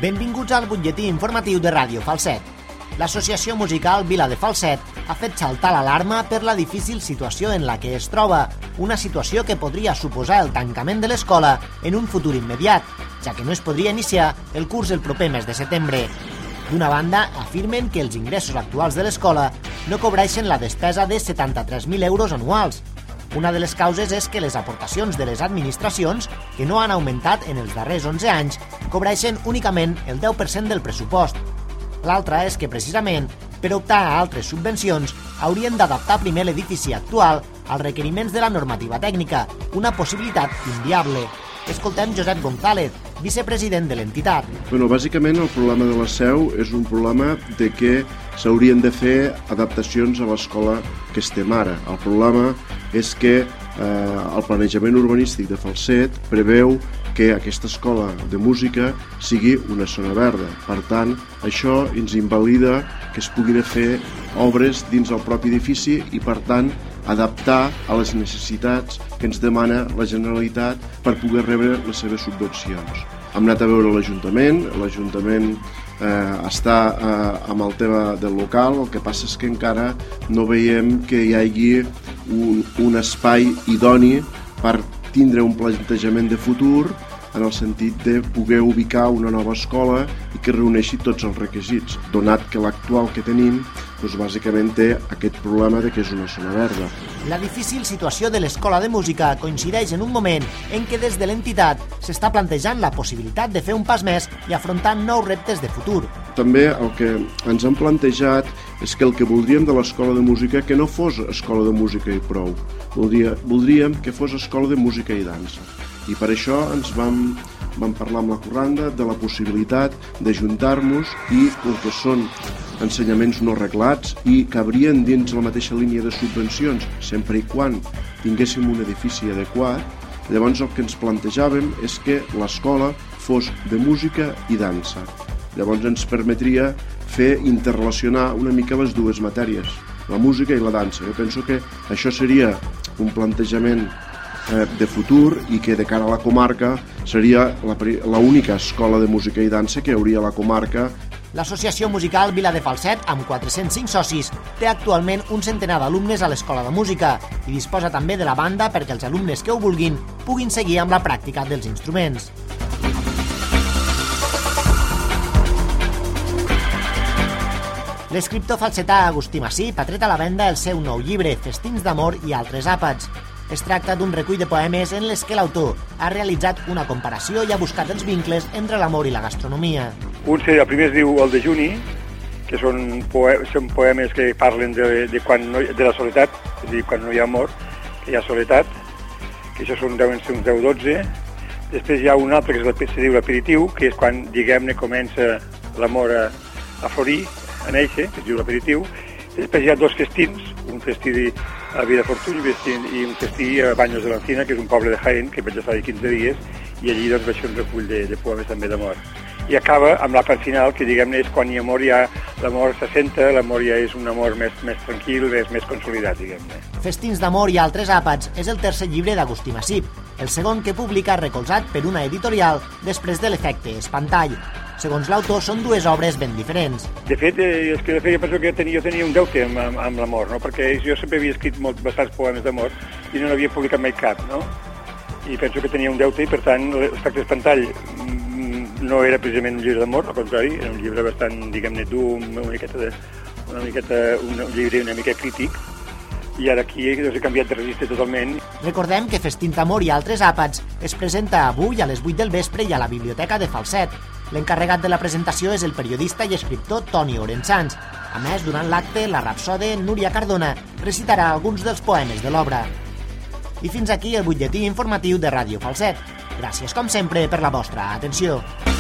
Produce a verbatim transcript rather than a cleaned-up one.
Benvinguts al butlletí informatiu de Ràdio Falset. L'Associació Musical Vila de Falset ha fet saltar l'alarma per la difícil situació en la que es troba, una situació que podria suposar el tancament de l'escola en un futur immediat, ja que no es podria iniciar el curs el proper mes de setembre. D'una banda, afirmen que els ingressos actuals de l'escola no cobreixen la despesa de setanta-tres mil euros anuals. Una de les causes és que les aportacions de les administracions, que no han augmentat en els darrers onze anys, cobreixen únicament el deu per cent del pressupost. L'altra és que, precisament, per optar a altres subvencions, haurien d'adaptar primer l'edifici actual als requeriments de la normativa tècnica, una possibilitat inviable. Escoltem Josep González, vicepresident de l'entitat. Bueno, bàsicament el problema de la Seu és un problema de que s'haurien de fer adaptacions a l'escola que estem ara. El problema és que eh, el planejament urbanístic de Falset preveu que aquesta escola de música sigui una zona verda. Per tant, això ens invalida que es puguin fer obres dins el propi edifici i, per tant, adaptar a les necessitats que ens demana la Generalitat per poder rebre les seves subvencions. Hem anat a veure l'Ajuntament, l'Ajuntament eh, està eh, amb el tema del local, el que passa és que encara no veiem que hi hagi un, un espai idoni per tindre un plantejament de futur en el sentit de poder ubicar una nova escola i que reuneixi tots els requisits, donat que l'actual que tenim doncs bàsicament té aquest problema de que és una zona verda. La difícil situació de l'escola de música coincideix en un moment en què des de l'entitat s'està plantejant la possibilitat de fer un pas més i afrontar nous reptes de futur. També el que ens han plantejat és que el que voldríem de l'escola de música que no fos escola de música i prou. Voldria, voldríem que fos escola de música i dansa. I per això ens vam, vam parlar amb la Corranda de la possibilitat d'ajuntar-nos i el que són ensenyaments no reglats i que cabrien dins la mateixa línia de subvencions, sempre i quan tinguéssim un edifici adequat. Llavors el que ens plantejàvem és que l'escola fos de música i dansa. Llavors ens permetria fer interrelacionar una mica les dues matèries, la música i la dansa. Jo penso que això seria un plantejament de futur i que de cara a la comarca seria l'única escola de música i dansa que hi hauria a la comarca. L'Associació Musical Vila de Falset, amb quatre-cents cinc socis, té actualment un centenar d'alumnes a l'escola de música i disposa també de la banda perquè els alumnes que ho vulguin puguin seguir amb la pràctica dels instruments. L'escriptor falsetà Agustí Massip ha tret a la venda el seu nou llibre, Festins d'amor i altres àpats. Es tracta d'un recull de poemes en les que l'autor ha realitzat una comparació i ha buscat els vincles entre l'amor i la gastronomia. Un seria, el primer es diu El dejuni, que són, poe són poemes que parlen de, de, quan no, de la soledat, és a dir, quan no hi ha amor, que hi ha soledat, que això són, deuen ser uns deu dotze. Després hi ha un altre que es diu l'aperitiu, que és quan, diguem-ne, comença l'amor a, a florir, a néixer, que es diu l'aperitiu. Després hi ha dos festins, un festí a Vilafortuny i un festí a Baños de l'Encina, que és un poble de Jaén, que vaig estar quinze dies, i allí doncs, vaig fer un recull de, de poemes també d'amor. I acaba amb l'àpat final, que diguem-ne és quan hi ha amor, ja l'amor s'assenta, l'amor ja és un amor més, més tranquil, més, més consolidat, diguem-ne. Festins d'amor i altres àpats és el tercer llibre d'Agustí Massip, el segon que publica recolzat per una editorial després de l'efecte espantall. Segons l'autor, són dues obres ben diferents. De fet, eh, és que de fet jo penso que jo tenia, jo tenia un deute amb, amb, amb l'amor, no? Perquè jo sempre havia escrit molt, bastants poemes d'amor i no n'havia publicat mai cap, no? I penso que tenia un deute i, per tant, l'efecte espantall no era precisament un llibre d'amor, al contrari, era un llibre bastant, diguem-ne, dur, una miqueta, de, una miqueta, un llibre una mica crític, i ara aquí doncs, he canviat de registre totalment. Recordem que Festins d'amor i altres àpats es presenta avui a les vuit del vespre i a la Biblioteca de Falset. L'encarregat de la presentació és el periodista i escriptor Toni Orensans. A més, durant l'acte, la rapsode Núria Cardona recitarà alguns dels poemes de l'obra. I fins aquí el butlletí informatiu de Ràdio Falset. Gràcies, com sempre, per la vostra atenció.